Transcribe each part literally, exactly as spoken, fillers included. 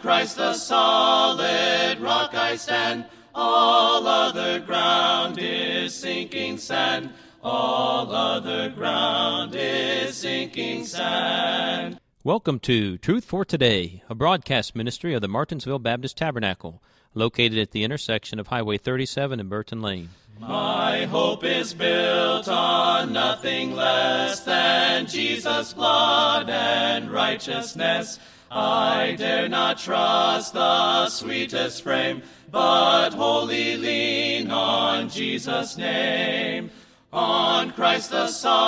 Christ the solid rock I stand, all other ground is sinking sand, all other ground is sinking sand. Welcome to Truth for Today, a broadcast ministry of the Martinsville Baptist Tabernacle, located at the intersection of Highway thirty-seven and Burton Lane. My hope is built on nothing less than Jesus' blood and righteousness. I dare not trust the sweetest frame, but wholly lean on Jesus' name. On Christ the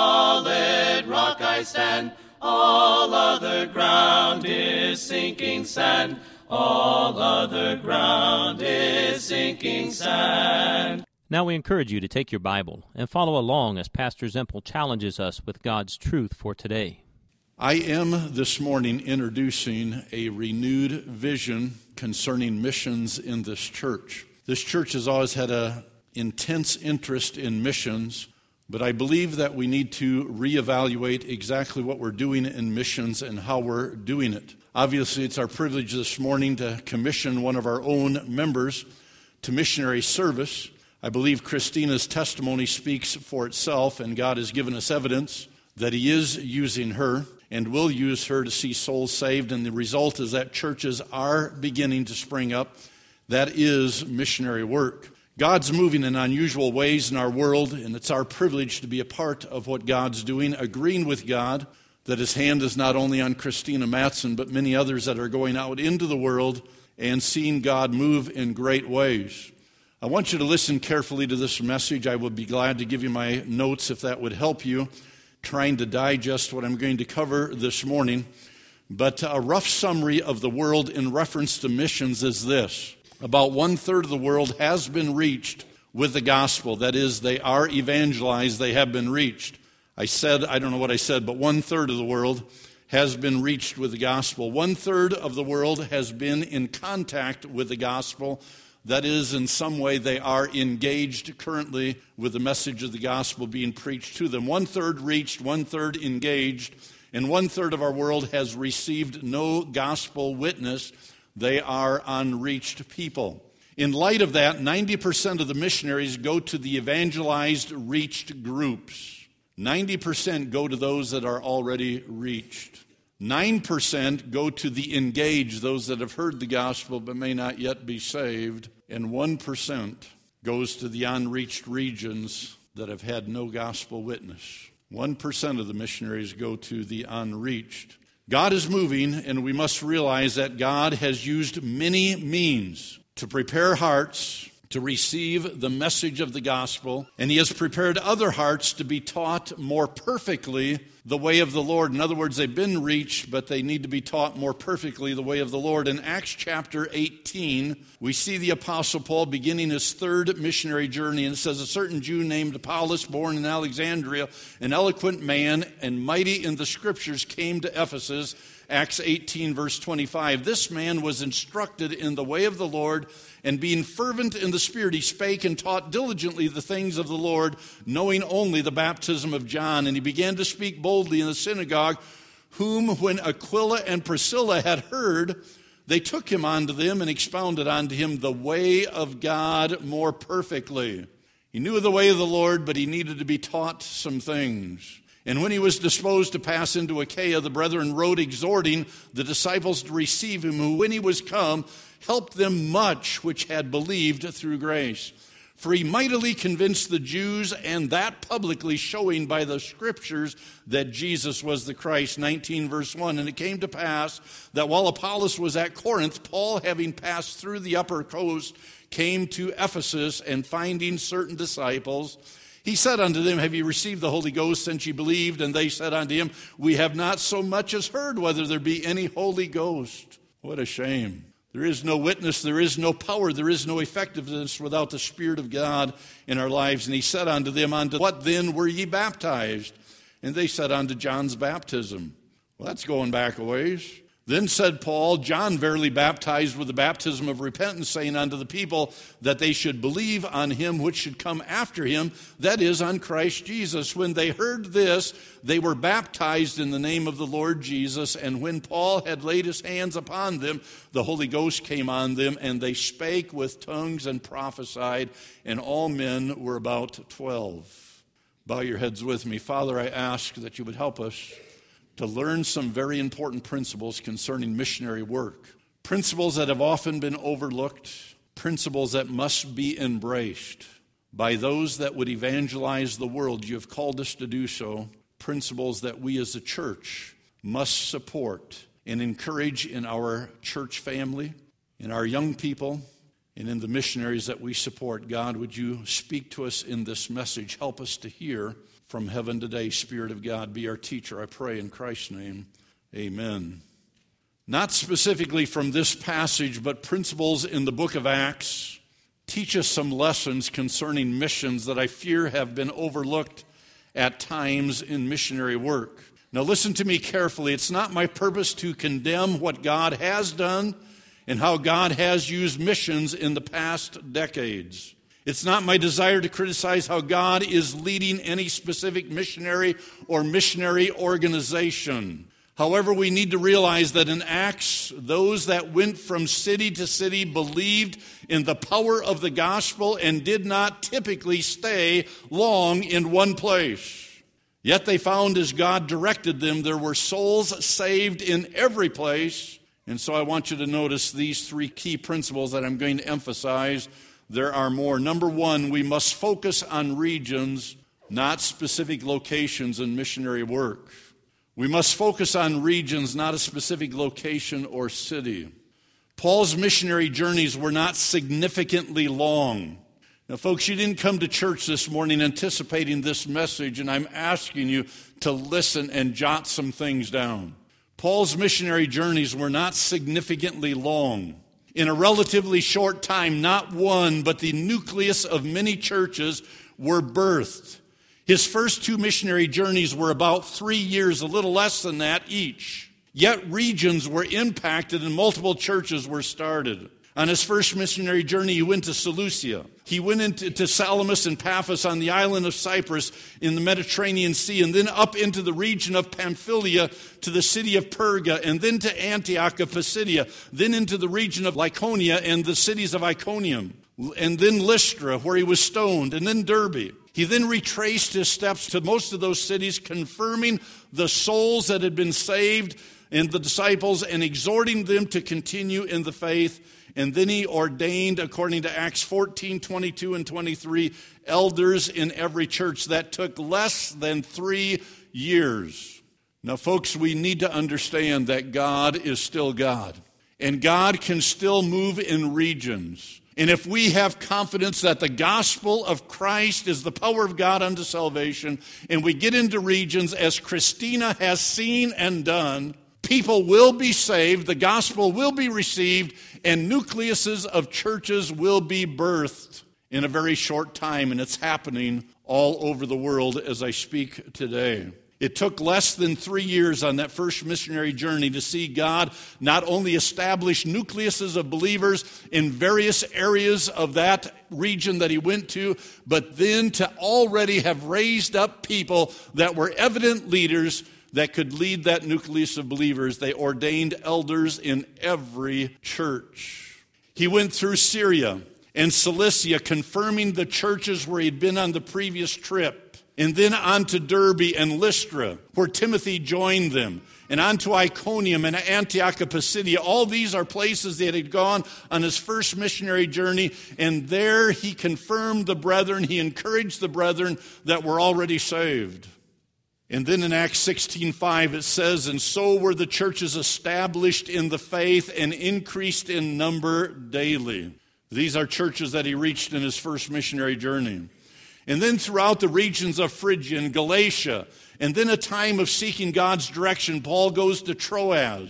solid rock I stand, all other ground is sinking sand, all other ground is sinking sand. Now we encourage you to take your Bible and follow along as Pastor Zempel challenges us with God's truth for today. I am this morning introducing a renewed vision concerning missions in this church. This church has always had an intense interest in missions, but I believe that we need to reevaluate exactly what we're doing in missions and how we're doing it. Obviously, it's our privilege this morning to commission one of our own members to missionary service. I believe Christina's testimony speaks for itself, and God has given us evidence that He is using her and will use her to see souls saved, and the result is that churches are beginning to spring up. That is missionary work. God's moving in unusual ways in our world, and it's our privilege to be a part of what God's doing, agreeing with God that His hand is not only on Christina Matson, but many others that are going out into the world and seeing God move in great ways. I want you to listen carefully to this message. I would be glad to give you my notes if that would help you, trying to digest what I'm going to cover this morning. But a rough summary of the world in reference to missions is this. About one-third of the world has been reached with the gospel. That is, they are evangelized, they have been reached. I said, I don't know what I said, but one-third of the world has been reached with the gospel. One-third of the world has been in contact with the gospel. That is, in some way, they are engaged currently with the message of the gospel being preached to them. One-third reached, one-third engaged, and one-third of our world has received no gospel witness. They are unreached people. In light of that, ninety percent of the missionaries go to the evangelized, reached groups. ninety percent go to those that are already reached. nine percent go to the engaged, those that have heard the gospel but may not yet be saved. And one percent goes to the unreached regions that have had no gospel witness. one percent of the missionaries go to the unreached. God is moving, and we must realize that God has used many means to prepare hearts to receive the message of the gospel, and He has prepared other hearts to be taught more perfectly the way of the Lord. In other words, they've been reached, but they need to be taught more perfectly the way of the Lord. In Acts chapter eighteen, we see the Apostle Paul beginning his third missionary journey, and it says, a certain Jew named Apollos, born in Alexandria, an eloquent man and mighty in the Scriptures, came to Ephesus. Acts eighteen, verse twenty-five. This man was instructed in the way of the Lord, and being fervent in the Spirit, he spake and taught diligently the things of the Lord, knowing only the baptism of John. And he began to speak boldly in the synagogue, whom when Aquila and Priscilla had heard, they took him unto them and expounded unto him the way of God more perfectly. He knew the way of the Lord, but he needed to be taught some things. And when he was disposed to pass into Achaia, the brethren wrote, exhorting the disciples to receive him, who when he was come, helped them much which had believed through grace. For he mightily convinced the Jews, and that publicly, showing by the Scriptures that Jesus was the Christ. nineteen verse one. And it came to pass that while Apollos was at Corinth, Paul, having passed through the upper coast, came to Ephesus, and finding certain disciples, he said unto them, have ye received the Holy Ghost since ye believed? And they said unto him, we have not so much as heard whether there be any Holy Ghost. What a shame. There is no witness, there is no power, there is no effectiveness without the Spirit of God in our lives. And he said unto them, unto what then were ye baptized? And they said, unto John's baptism. Well, that's going back a ways. Then said Paul, John verily baptized with the baptism of repentance, saying unto the people that they should believe on him which should come after him, that is, on Christ Jesus. When they heard this, they were baptized in the name of the Lord Jesus. And when Paul had laid his hands upon them, the Holy Ghost came on them, and they spake with tongues and prophesied, and all men were about twelve. Bow your heads with me. Father, I ask that you would help us to learn some very important principles concerning missionary work. Principles that have often been overlooked, principles that must be embraced by those that would evangelize the world. You have called us to do so. Principles that we as a church must support and encourage in our church family, in our young people, and in the missionaries that we support. God, would you speak to us in this message? Help us to hear from heaven today. Spirit of God, be our teacher, I pray in Christ's name. Amen. Not specifically from this passage, but principles in the book of Acts teach us some lessons concerning missions that I fear have been overlooked at times in missionary work. Now listen to me carefully. It's not my purpose to condemn what God has done and how God has used missions in the past decades. It's not my desire to criticize how God is leading any specific missionary or missionary organization. However, we need to realize that in Acts, those that went from city to city believed in the power of the gospel and did not typically stay long in one place. Yet they found as God directed them, there were souls saved in every place. And so I want you to notice these three key principles that I'm going to emphasize. There are more. Number one, we must focus on regions, not specific locations in missionary work. We must focus on regions, not a specific location or city. Paul's missionary journeys were not significantly long. Now, folks, you didn't come to church this morning anticipating this message, and I'm asking you to listen and jot some things down. Paul's missionary journeys were not significantly long. In a relatively short time, not one, but the nucleus of many churches were birthed. His first two missionary journeys were about three years, a little less than that each. Yet regions were impacted and multiple churches were started. On his first missionary journey, he went to Seleucia. He went into to Salamis and Paphos on the island of Cyprus in the Mediterranean Sea, and then up into the region of Pamphylia to the city of Perga, and then to Antioch of Pisidia, then into the region of Lycaonia and the cities of Iconium, and then Lystra, where he was stoned, and then Derbe. He then retraced his steps to most of those cities, confirming the souls that had been saved and the disciples and exhorting them to continue in the faith. And then he ordained, according to Acts fourteen, twenty-two and twenty-three, elders in every church. That took less than three years. Now, folks, we need to understand that God is still God. And God can still move in regions. And if we have confidence that the gospel of Christ is the power of God unto salvation, and we get into regions as Christina has seen and done, people will be saved, the gospel will be received, and nucleuses of churches will be birthed in a very short time, and it's happening all over the world as I speak today. It took less than three years on that first missionary journey to see God not only establish nucleuses of believers in various areas of that region that he went to, but then to already have raised up people that were evident leaders that could lead that nucleus of believers. They ordained elders in every church. He went through Syria and Cilicia, confirming the churches where he'd been on the previous trip. And then on to Derbe and Lystra, where Timothy joined them. And on to Iconium and Antioch of Pisidia. All these are places that had gone on his first missionary journey. And there he confirmed the brethren. He encouraged the brethren that were already saved. And then in Acts sixteen five it says, and so were the churches established in the faith and increased in number daily. These are churches that he reached in his first missionary journey. And then throughout the regions of Phrygia and Galatia, and then a time of seeking God's direction, Paul goes to Troas.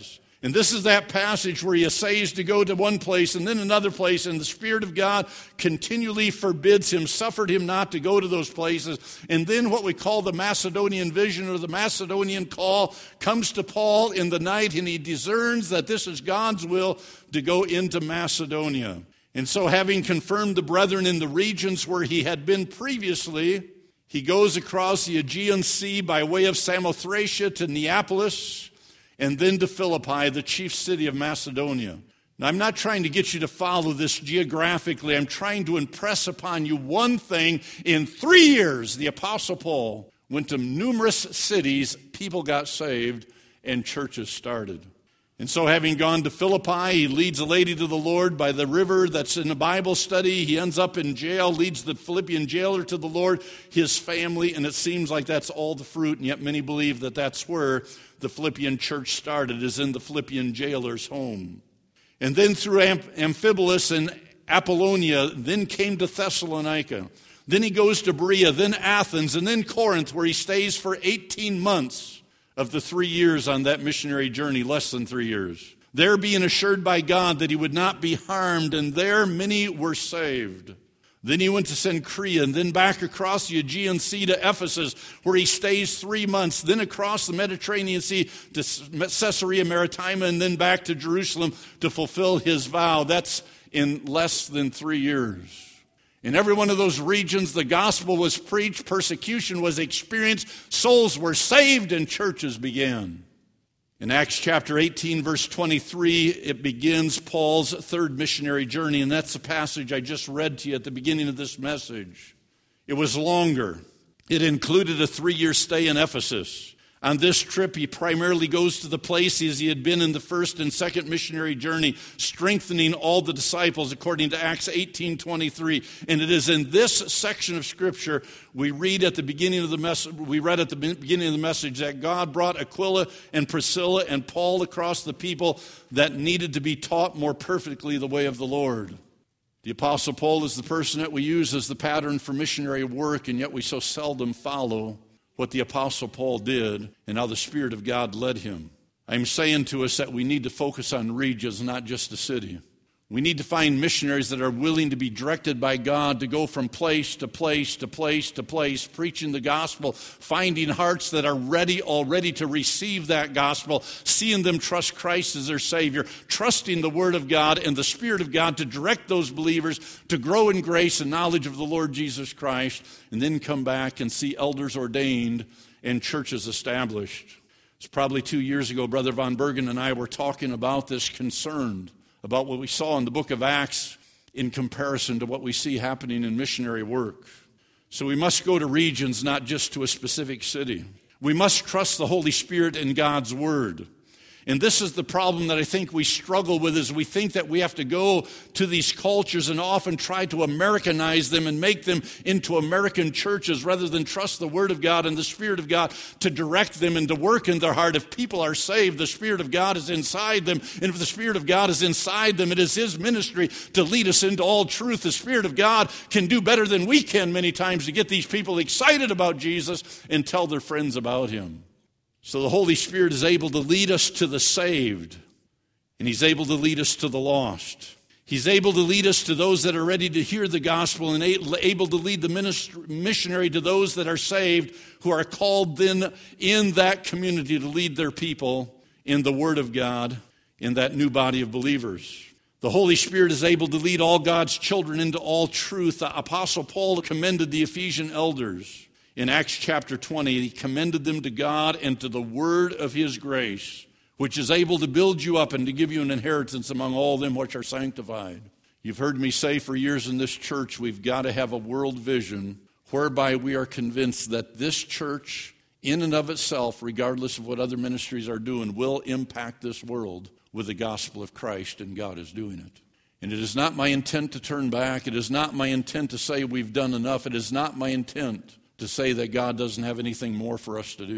And this is that passage where he essays to go to one place and then another place, and the Spirit of God continually forbids him, suffered him not to go to those places. And then what we call the Macedonian vision or the Macedonian call comes to Paul in the night, and he discerns that this is God's will to go into Macedonia. And so having confirmed the brethren in the regions where he had been previously, he goes across the Aegean Sea by way of Samothracia to Neapolis, and then to Philippi, the chief city of Macedonia. Now, I'm not trying to get you to follow this geographically. I'm trying to impress upon you one thing. In three years, the Apostle Paul went to numerous cities, people got saved, and churches started. And so having gone to Philippi, he leads a lady to the Lord by the river that's in a Bible study. He ends up in jail, leads the Philippian jailer to the Lord, his family, and it seems like that's all the fruit, and yet many believe that that's where the Philippian church started, is in the Philippian jailer's home. And then through Amphipolis and Apollonia, then came to Thessalonica. Then he goes to Berea, then Athens, and then Corinth, where he stays for eighteen months. Of the three years on that missionary journey, less than three years. There being assured by God that he would not be harmed, and there many were saved. Then he went to Cenchrea, and then back across the Aegean Sea to Ephesus, where he stays three months. Then across the Mediterranean Sea to Caesarea Maritima, and then back to Jerusalem to fulfill his vow. That's in less than three years. In every one of those regions, the gospel was preached, persecution was experienced, souls were saved, and churches began. In Acts chapter eighteen, verse twenty-three, it begins Paul's third missionary journey, and that's the passage I just read to you at the beginning of this message. It was longer. It included a three-year stay in Ephesus. On this trip, he primarily goes to the places he had been in the first and second missionary journey, strengthening all the disciples according to Acts eighteen twenty-three. And it is in this section of Scripture we read at the beginning of the message. We read at the beginning of the message that God brought Aquila and Priscilla and Paul across the people that needed to be taught more perfectly the way of the Lord. The Apostle Paul is the person that we use as the pattern for missionary work, and yet we so seldom follow what the Apostle Paul did and how the Spirit of God led him. I'm saying to us that we need to focus on regions, not just a city. We need to find missionaries that are willing to be directed by God to go from place to place to place to place, preaching the gospel, finding hearts that are ready already to receive that gospel, seeing them trust Christ as their Savior, trusting the Word of God and the Spirit of God to direct those believers to grow in grace and knowledge of the Lord Jesus Christ, and then come back and see elders ordained and churches established. It's probably two years ago, Brother Von Bergen and I were talking about this, concerned about what we saw in the book of Acts in comparison to what we see happening in missionary work. So we must go to regions, not just to a specific city. We must trust the Holy Spirit in God's Word. And this is the problem that I think we struggle with, is we think that we have to go to these cultures and often try to Americanize them and make them into American churches rather than trust the Word of God and the Spirit of God to direct them and to work in their heart. If people are saved, the Spirit of God is inside them. And if the Spirit of God is inside them, it is His ministry to lead us into all truth. The Spirit of God can do better than we can many times to get these people excited about Jesus and tell their friends about Him. So the Holy Spirit is able to lead us to the saved, and He's able to lead us to the lost. He's able to lead us to those that are ready to hear the gospel, and able to lead the ministry, missionary to those that are saved, who are called then in that community to lead their people in the Word of God, in that new body of believers. The Holy Spirit is able to lead all God's children into all truth. The Apostle Paul commended the Ephesian elders. In Acts chapter twenty, he commended them to God and to the word of His grace, which is able to build you up and to give you an inheritance among all them which are sanctified. You've heard me say for years in this church, we've got to have a world vision whereby we are convinced that this church, in and of itself, regardless of what other ministries are doing, will impact this world with the gospel of Christ, and God is doing it. And it is not my intent to turn back. It is not my intent to say we've done enough. It is not my intent to say that God doesn't have anything more for us to do.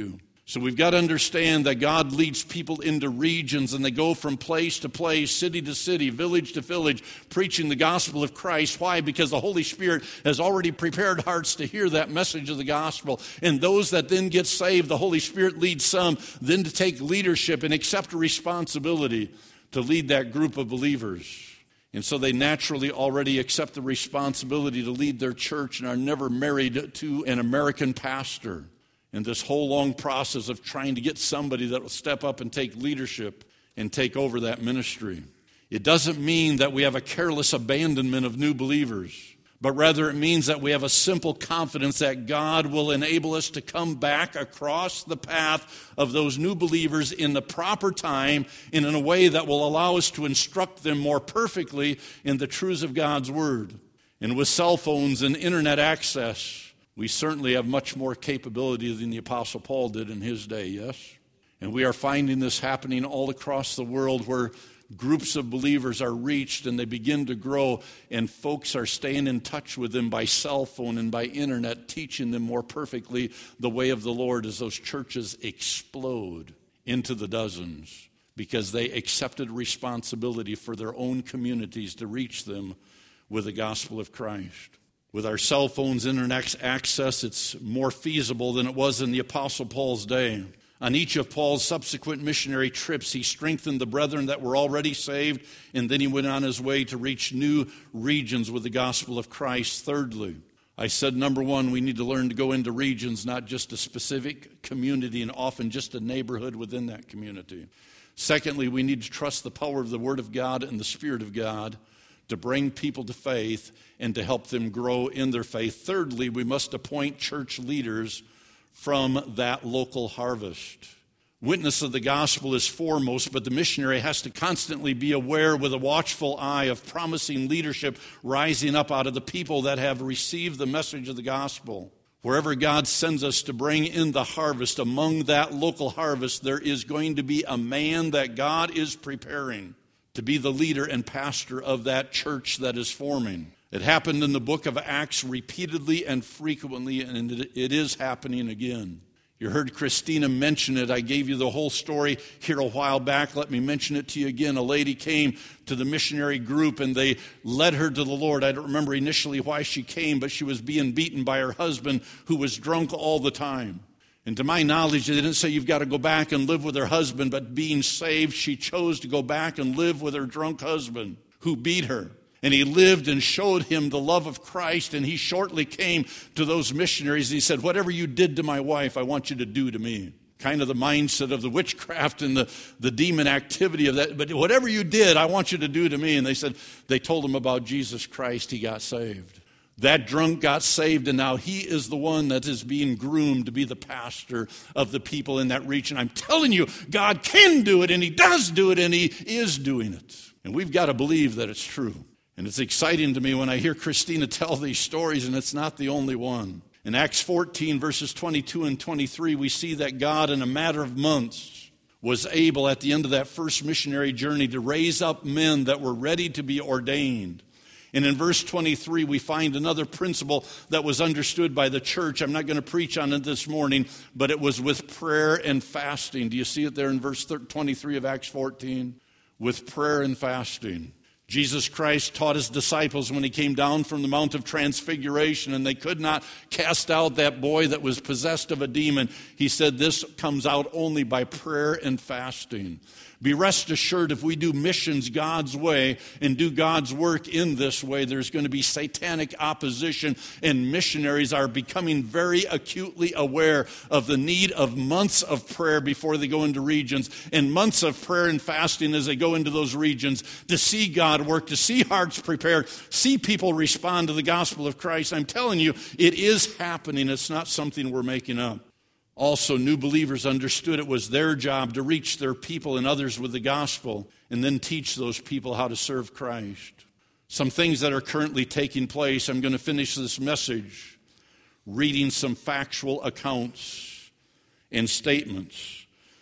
So we've got to understand that God leads people into regions, and they go from place to place, city to city, village to village, preaching the gospel of Christ. Why? Because the Holy Spirit has already prepared hearts to hear that message of the gospel. And those that then get saved, the Holy Spirit leads some then to take leadership and accept a responsibility to lead that group of believers. And so they naturally already accept the responsibility to lead their church and are never married to an American pastor. And this whole long process of trying to get somebody that will step up and take leadership and take over that ministry. It doesn't mean that we have a careless abandonment of new believers, but rather it means that we have a simple confidence that God will enable us to come back across the path of those new believers in the proper time and in a way that will allow us to instruct them more perfectly in the truths of God's Word. And with cell phones and internet access, we certainly have much more capability than the Apostle Paul did in his day, yes? And we are finding this happening all across the world where groups of believers are reached and they begin to grow, and folks are staying in touch with them by cell phone and by internet, teaching them more perfectly the way of the Lord as those churches explode into the dozens because they accepted responsibility for their own communities to reach them with the gospel of Christ. With our cell phones, internet access, it's more feasible than it was in the Apostle Paul's day. On each of Paul's subsequent missionary trips, he strengthened the brethren that were already saved, and then he went on his way to reach new regions with the gospel of Christ. Thirdly, I said, number one, we need to learn to go into regions, not just a specific community and often just a neighborhood within that community. Secondly, we need to trust the power of the Word of God and the Spirit of God to bring people to faith and to help them grow in their faith. Thirdly, we must appoint church leaders from that local harvest. Witness of the gospel is foremost, but the missionary has to constantly be aware with a watchful eye of promising leadership rising up out of the people that have received the message of the gospel. Wherever God sends us to bring in the harvest, among that local harvest, there is going to be a man that God is preparing to be the leader and pastor of that church that is forming. It happened in the book of Acts repeatedly and frequently, and it is happening again. You heard Christina mention it. I gave you the whole story here a while back. Let me mention it to you again. A lady came to the missionary group, and they led her to the Lord. I don't remember initially why she came, but she was being beaten by her husband, who was drunk all the time. And to my knowledge, they didn't say you've got to go back and live with her husband, but being saved, she chose to go back and live with her drunk husband who beat her. And he lived and showed him the love of Christ, and he shortly came to those missionaries and he said, whatever you did to my wife, I want you to do to me. Kind of the mindset of the witchcraft and the, the demon activity of that. But whatever you did, I want you to do to me. And they said, they told him about Jesus Christ. He got saved. That drunk got saved, and now he is the one that is being groomed to be the pastor of the people in that region. I'm telling you, God can do it, and he does do it, and he is doing it. And we've got to believe that it's true. And it's exciting to me when I hear Christina tell these stories, and it's not the only one. In Acts fourteen, verses twenty-two and twenty-three, we see that God, in a matter of months, was able at the end of that first missionary journey to raise up men that were ready to be ordained. And in verse twenty-three, we find another principle that was understood by the church. I'm not going to preach on it this morning, but it was with prayer and fasting. Do you see it there in verse twenty-three of Acts fourteen? With prayer and fasting. Jesus Christ taught his disciples when he came down from the Mount of Transfiguration, and they could not cast out that boy that was possessed of a demon. He said this comes out only by prayer and fasting. Be rest assured, if we do missions God's way and do God's work in this way, there's going to be satanic opposition, and missionaries are becoming very acutely aware of the need of months of prayer before they go into regions, and months of prayer and fasting as they go into those regions to see God work, to see hearts prepared, see people respond to the gospel of Christ. I'm telling you, it is happening. It's not something we're making up. Also, new believers understood it was their job to reach their people and others with the gospel and then teach those people how to serve Christ. Some things that are currently taking place, I'm going to finish this message reading some factual accounts and statements.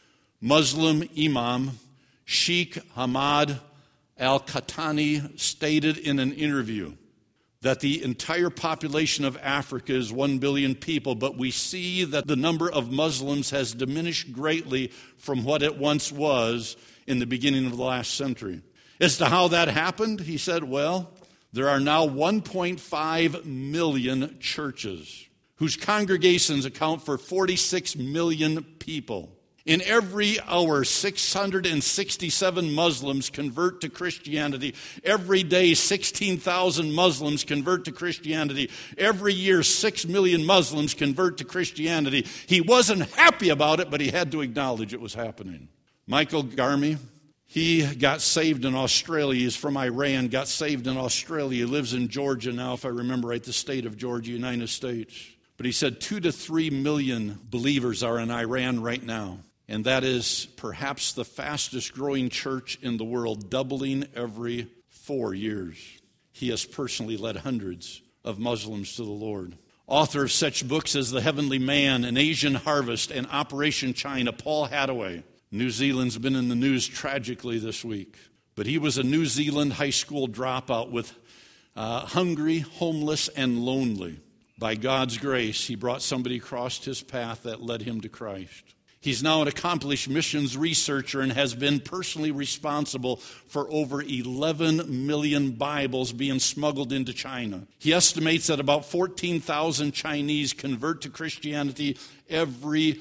Muslim Imam Sheikh Hamad Al-Qahtani stated in an interview that the entire population of Africa is one billion people, but we see that the number of Muslims has diminished greatly from what it once was in the beginning of the last century. As to how that happened, he said, well, there are now one point five million churches whose congregations account for forty-six million people. In every hour, six hundred sixty-seven Muslims convert to Christianity. Every day, sixteen thousand Muslims convert to Christianity. Every year, six million Muslims convert to Christianity. He wasn't happy about it, but he had to acknowledge it was happening. Michael Garmy, he got saved in Australia. He's from Iran, got saved in Australia. He lives in Georgia now, if I remember right, the state of Georgia, United States. But he said two to three million believers are in Iran right now. And that is perhaps the fastest growing church in the world, doubling every four years. He has personally led hundreds of Muslims to the Lord. Author of such books as The Heavenly Man, An Asian Harvest, and Operation China, Paul Hattaway. New Zealand's been in the news tragically this week. But he was a New Zealand high school dropout with uh, hungry, homeless, and lonely. By God's grace, he brought somebody across his path that led him to Christ. He's now an accomplished missions researcher and has been personally responsible for over eleven million Bibles being smuggled into China. He estimates that about fourteen thousand Chinese convert to Christianity every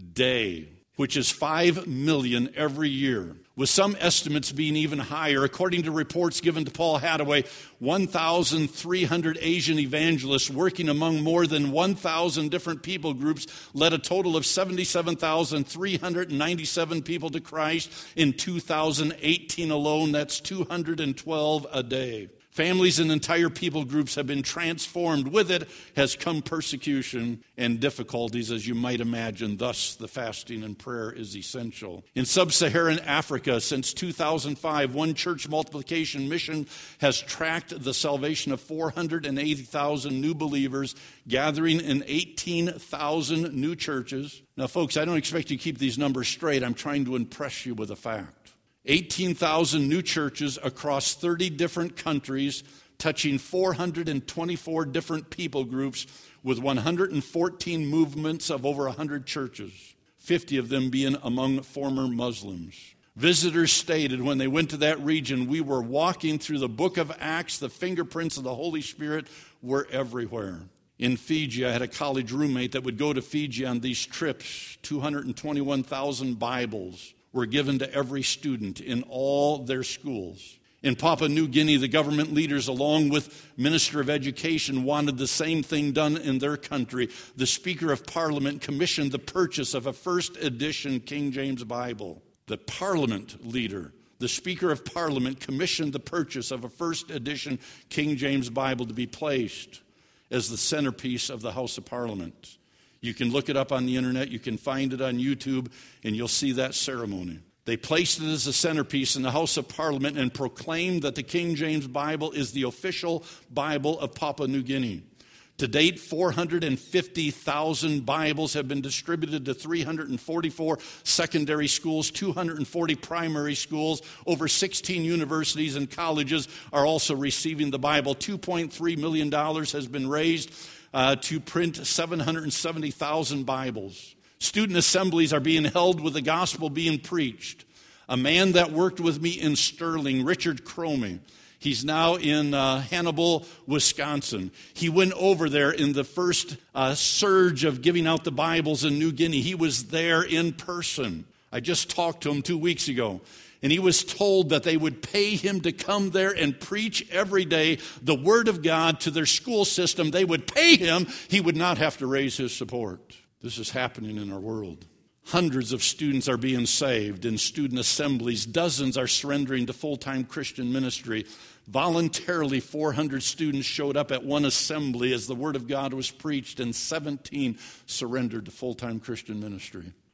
day, which is five million every year, with some estimates being even higher. According to reports given to Paul Hattaway, one thousand three hundred Asian evangelists working among more than one thousand different people groups led a total of seventy-seven thousand three hundred ninety-seven people to Christ in two thousand eighteen alone. That's two hundred twelve a day. Families and entire people groups have been transformed. With it has come persecution and difficulties, as you might imagine. Thus, the fasting and prayer is essential. In sub-Saharan Africa, since two thousand five, One Church Multiplication Mission has tracked the salvation of four hundred eighty thousand new believers, gathering in eighteen thousand new churches. Now, folks, I don't expect you to keep these numbers straight. I'm trying to impress you with a fact. eighteen thousand new churches across thirty different countries, touching four hundred twenty-four different people groups, with one hundred fourteen movements of over one hundred churches, fifty of them being among former Muslims. Visitors stated when they went to that region, we were walking through the book of Acts, the fingerprints of the Holy Spirit were everywhere. In Fiji, I had a college roommate that would go to Fiji on these trips. two hundred twenty-one thousand Bibles were given to every student in all their schools. In Papua New Guinea, the government leaders, along with Minister of Education, wanted the same thing done in their country. The Speaker of Parliament commissioned the purchase of a first edition King James Bible. The Parliament leader, the Speaker of Parliament, commissioned the purchase of a first edition King James Bible to be placed as the centerpiece of the House of Parliament. You can look it up on the internet, you can find it on YouTube, and you'll see that ceremony. They placed it as a centerpiece in the House of Parliament and proclaimed that the King James Bible is the official Bible of Papua New Guinea. To date, four hundred fifty thousand Bibles have been distributed to three hundred forty-four secondary schools, two hundred forty primary schools. Over sixteen universities and colleges are also receiving the Bible. two point three million dollars has been raised Uh, to print seven hundred seventy thousand Bibles. Student assemblies are being held with the gospel being preached. A man that worked with me in Sterling, Richard Cromie, he's now in uh, Hannibal, Wisconsin. He went over there in the first uh, surge of giving out the Bibles in New Guinea. He was there in person. I just talked to him two weeks ago. And he was told that they would pay him to come there and preach every day the Word of God to their school system. They would pay him. He would not have to raise his support. This is happening in our world. Hundreds of students are being saved in student assemblies. Dozens are surrendering to full-time Christian ministry. Voluntarily, four hundred students showed up at one assembly as the Word of God was preached, and seventeen surrendered to full-time Christian ministry.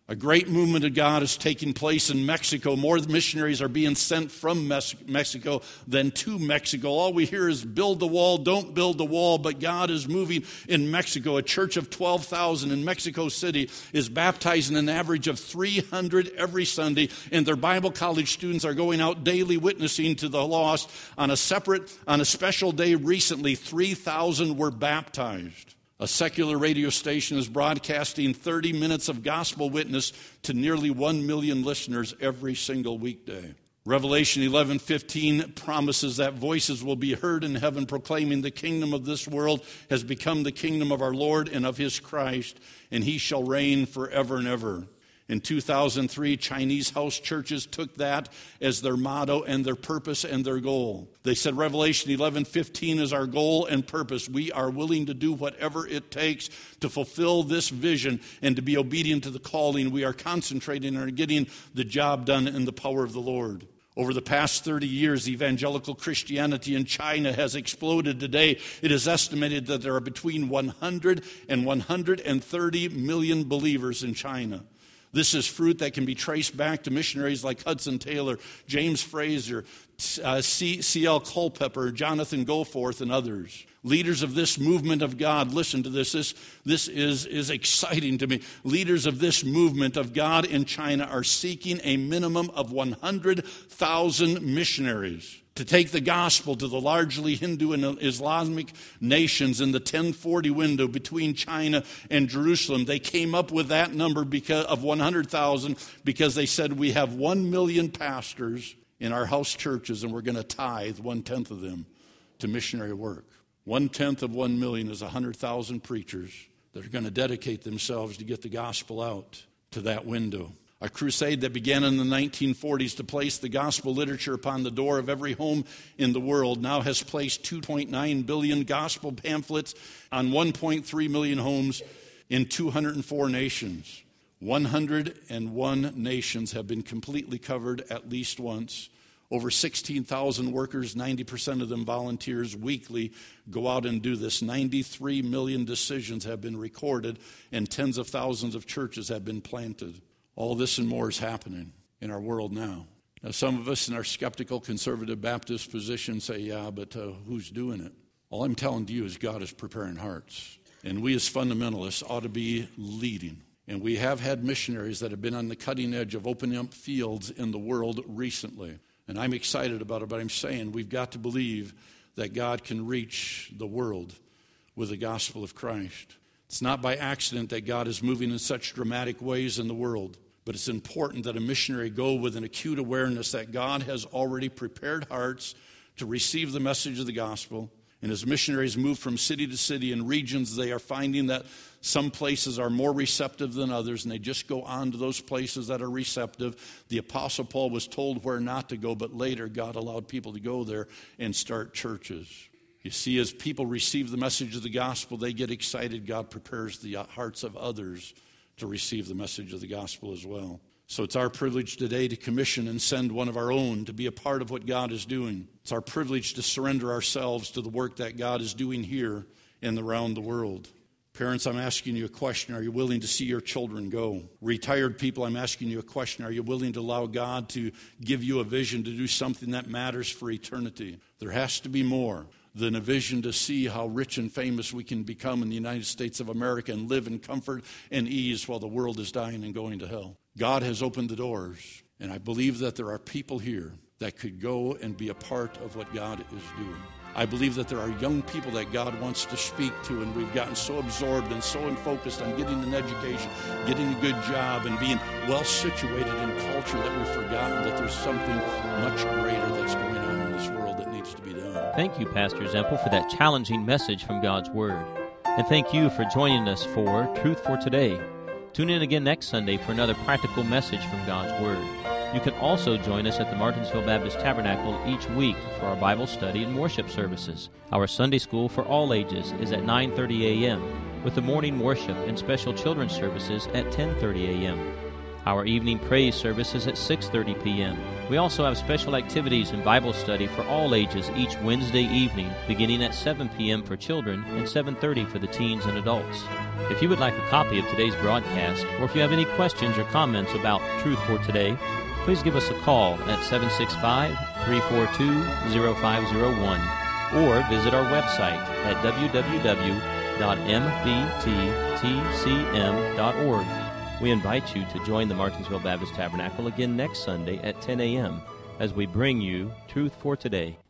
A great movement of God is taking place in Mexico. More missionaries are being sent from Mexico than to Mexico. All we hear is build the wall, don't build the wall, but God is moving in Mexico. A church of twelve thousand in Mexico City is baptizing an average of three hundred every Sunday, and their Bible college students are going out daily witnessing to the lost. On a separate, on a special day recently, three thousand were baptized. A secular radio station is broadcasting thirty minutes of gospel witness to nearly one million listeners every single weekday. Revelation eleven fifteen promises that voices will be heard in heaven proclaiming the kingdom of this world has become the kingdom of our Lord and of his Christ, and he shall reign forever and ever. In two thousand three, Chinese house churches took that as their motto and their purpose and their goal. They said Revelation eleven fifteen is our goal and purpose. We are willing to do whatever it takes to fulfill this vision and to be obedient to the calling. We are concentrating on getting the job done in the power of the Lord. Over the past thirty years, evangelical Christianity in China has exploded. Today, it is estimated that there are between one hundred and one hundred thirty million believers in China. This is fruit that can be traced back to missionaries like Hudson Taylor, James Fraser, uh, C L Culpepper, Jonathan Goforth, and others. Leaders of this movement of God, listen to this, this, this is, is exciting to me. Leaders of this movement of God in China are seeking a minimum of one hundred thousand missionaries to take the gospel to the largely Hindu and Islamic nations in the ten forty window between China and Jerusalem. They came up with that number because of one hundred thousand because they said we have one million pastors in our house churches and we're going to tithe one-tenth of them to missionary work. One-tenth of one million is one hundred thousand preachers that are going to dedicate themselves to get the gospel out to that window. A crusade that began in the nineteen forties to place the gospel literature upon the door of every home in the world now has placed two point nine billion gospel pamphlets on one point three million homes in two hundred four nations. one hundred one nations have been completely covered at least once. Over sixteen thousand workers, ninety percent of them volunteers, weekly go out and do this. ninety-three million decisions have been recorded, and tens of thousands of churches have been planted. All this and more is happening in our world now. Now, some of us in our skeptical conservative Baptist position say, yeah, but uh, who's doing it? All I'm telling you is God is preparing hearts. And we as fundamentalists ought to be leading. And we have had missionaries that have been on the cutting edge of opening up fields in the world recently. And I'm excited about it, but I'm saying we've got to believe that God can reach the world with the gospel of Christ. It's not by accident that God is moving in such dramatic ways in the world. But it's important that a missionary go with an acute awareness that God has already prepared hearts to receive the message of the gospel. And as missionaries move from city to city and regions, they are finding that some places are more receptive than others, and they just go on to those places that are receptive. The Apostle Paul was told where not to go, but later God allowed people to go there and start churches. You see, as people receive the message of the gospel, they get excited. God prepares the hearts of others to receive the message of the gospel as well. So it's our privilege today to commission and send one of our own to be a part of what God is doing. It's our privilege to surrender ourselves to the work that God is doing here and around the world. Parents, I'm asking you a question. Are you willing to see your children go? Retired people, I'm asking you a question. Are you willing to allow God to give you a vision to do something that matters for eternity? There has to be more than a vision to see how rich and famous we can become in the United States of America and live in comfort and ease while the world is dying and going to hell. God has opened the doors, and I believe that there are people here that could go and be a part of what God is doing. I believe that there are young people that God wants to speak to, and we've gotten so absorbed and so focused on getting an education, getting a good job, and being well situated in culture that we've forgotten that there's something much greater that's going on in this world that needs to be done. Thank you, Pastor Zempel, for that challenging message from God's Word. And thank you for joining us for Truth for Today. Tune in again next Sunday for another practical message from God's Word. You can also join us at the Martinsville Baptist Tabernacle each week for our Bible study and worship services. Our Sunday school for all ages is at nine thirty a.m., with the morning worship and special children's services at ten thirty a.m. Our evening praise service is at six thirty p.m. We also have special activities and Bible study for all ages each Wednesday evening, beginning at seven p.m. for children and seven thirty for the teens and adults. If you would like a copy of today's broadcast, or if you have any questions or comments about Truth for Today, please give us a call at seven six five, three four two, zero five zero one or visit our website at w w w dot m b t t c m dot org. We invite you to join the Martinsville Baptist Tabernacle again next Sunday at ten a.m. as we bring you Truth for Today.